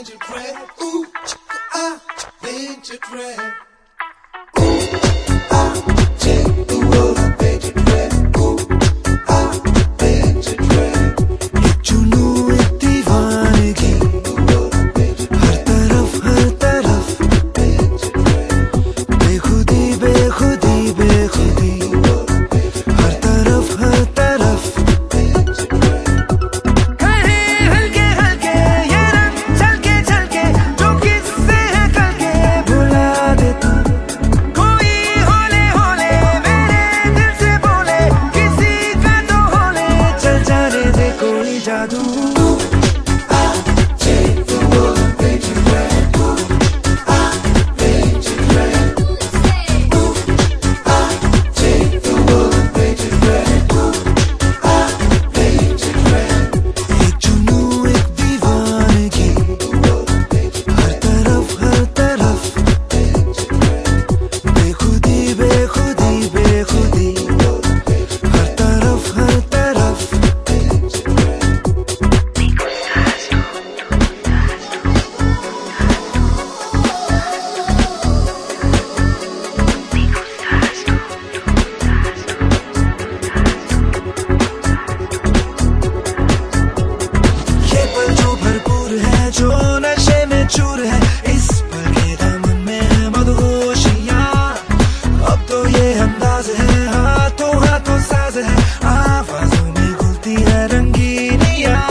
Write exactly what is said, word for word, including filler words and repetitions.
gingerbread. Ooh, chicka, ah, gingerbread. Ooh, ah, take the world of gingerbread. Ooh, ah, gingerbread. एक जुनू एक दीवानगी, हर तरफ हर तरफ बेखुदी बेखुदी बेखुदी, हर तरफ हर तरफ जादू। जो नशे में चूर है, इस पर के दामन में है मदहोशियां। अब तो ये अंदाज है, हाथों हाथों साज है, आवाजों में घुलती है रंगीनियां।